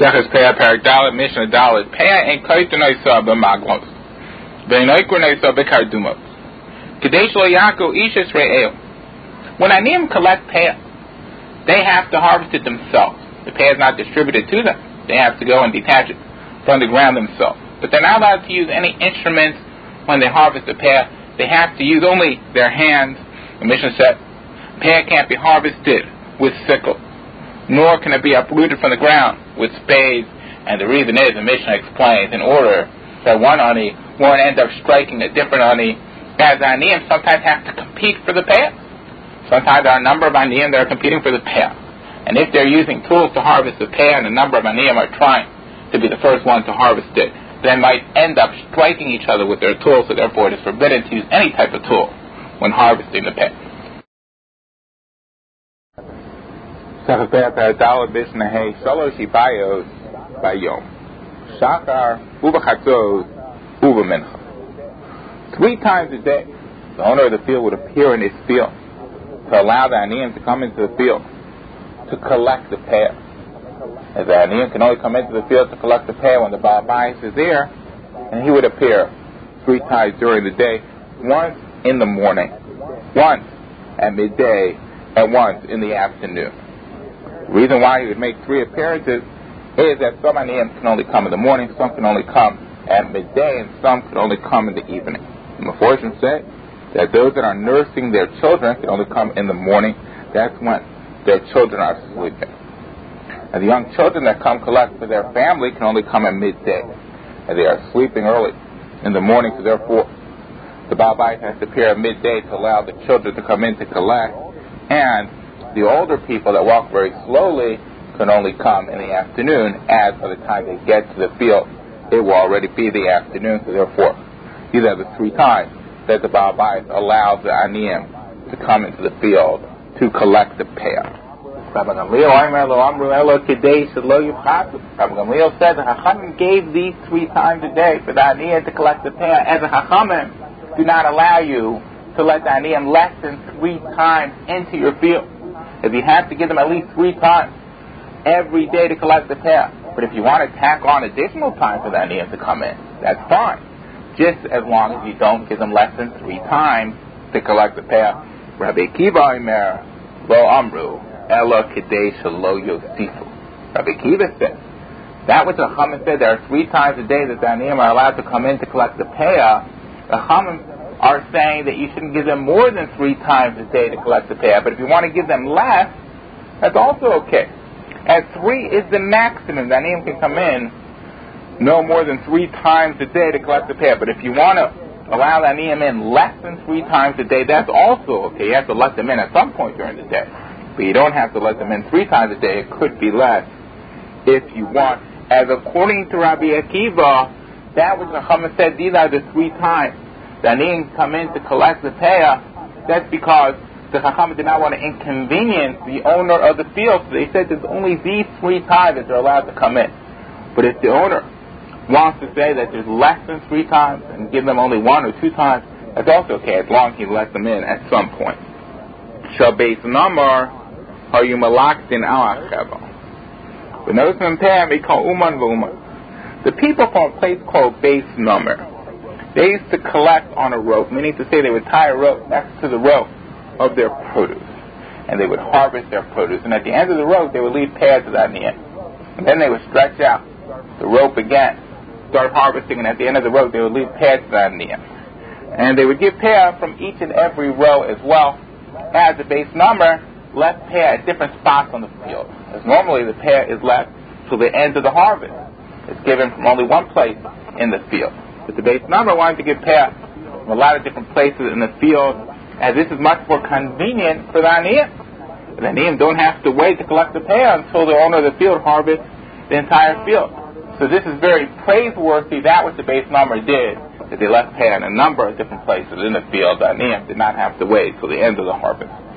Seches Peah Parak Dalet Mishnah Dalet Peah and Kaitanoy Sab Maglos Veinoikronoy Sab Kardumos Kadesh Lo Yaakov Ish Israel. When Aniyim collect Peah, they have to harvest it themselves. The Peah is not distributed to them. They have to go and detach it from the ground themselves. But they're not allowed to use any instruments when they harvest the Peah. They have to use only their hands. The Mishnah said, Peah can't be harvested with sickle, nor can it be uprooted from the ground with spades. And the reason is, the Mishnah explains, in order that one ani won't end up striking a different ani, as aniyim sometimes have to compete for the Peah. Sometimes there are a number of aniyim that are competing for the Peah. And if they're using tools to harvest the Peah and a number of aniyim are trying to be the first one to harvest it, they might end up striking each other with their tools, so therefore it is forbidden to use any type of tool when harvesting the Peah. Three times a day, the owner of the field would appear in his field to allow the aniyim to come into the field to collect the Peah. As the aniyim can only come into the field to collect the Peah when the Baal Bayis is there, and he would appear three times during the day, once in the morning, once at midday, and once in the afternoon. The reason why he would make three appearances is that some aniyim can only come in the morning, some can only come at midday, and some can only come in the evening. The Meforshim say that those that are nursing their children can only come in the morning. That's when their children are sleeping. And the young children that come collect for their family can only come at midday, and they are sleeping early in the morning, so therefore the Baal Bayis has to appear at midday to allow the children to come in to collect, and the older people that walk very slowly can only come in the afternoon, as by the time they get to the field it will already be the afternoon, so therefore these are the three times that the Baal Bayis allows the aniyim to come into the field to collect the Peah. Rabbi Gamliel said the Chachamim gave these three times a day for the aniyim to collect the Peah, as the Chachamim do not allow you to let the aniyim less than three times into your field. If you have to give them at least three times every day to collect the Peah. But if you want to tack on additional time for the aniyim to come in, that's fine. Just as long as you don't give them less than three times to collect the Peah. Rabbi Akiva Omer Lo Amru Ela Kadesh Lo Yosifu. Rabbi Akiva said that which the Chachamim said there are three times a day that the aniyim are allowed to come in to collect the Peah. The Chachamim are saying that you shouldn't give them more than three times a day to collect the Peah. But if you want to give them less, that's also okay. As three is the maximum, the aniyim can come in no more than three times a day to collect the Peah. But if you want to allow the aniyim in less than three times a day, that's also okay. You have to let them in at some point during the day. But you don't have to let them in three times a day. It could be less if you want. As according to Rabbi Akiva, that which the Chachamim said, these are the three times the aniyim come in to collect the Peah. That's because the Chachamim did not want to inconvenience the owner of the field. So they said there's only these three times that they're allowed to come in. But if the owner wants to say that there's less than three times and give them only one or two times, that's also okay, as long as he lets them in at some point. Shabbos Namar are you malaktin al acheva. But notice in Pam they call uman v'uman. The people from a place called Beis Nomer, they used to collect on a rope, meaning to say they would tie a rope next to the rope of their produce, and they would harvest their produce. And at the end of the rope, they would leave pads of that in the end. And then they would stretch out the rope again, start harvesting, and at the end of the rope, they would leave pads of that in the end. And they would give Peah from each and every row as well, as the Beis Nomer left Peah at different spots on the field. As normally the Peah is left till the end of the harvest. It's given from only one place in the field. But the Beis Nomer wanted to give Peah from a lot of different places in the field, as this is much more convenient for the aniyim. The aniyim don't have to wait to collect the Peah until the owner of the field harvests the entire field. So this is very praiseworthy, that which the Beis Nomer did, that they left Peah in a number of different places in the field. The aniyim did not have to wait till the end of the harvest.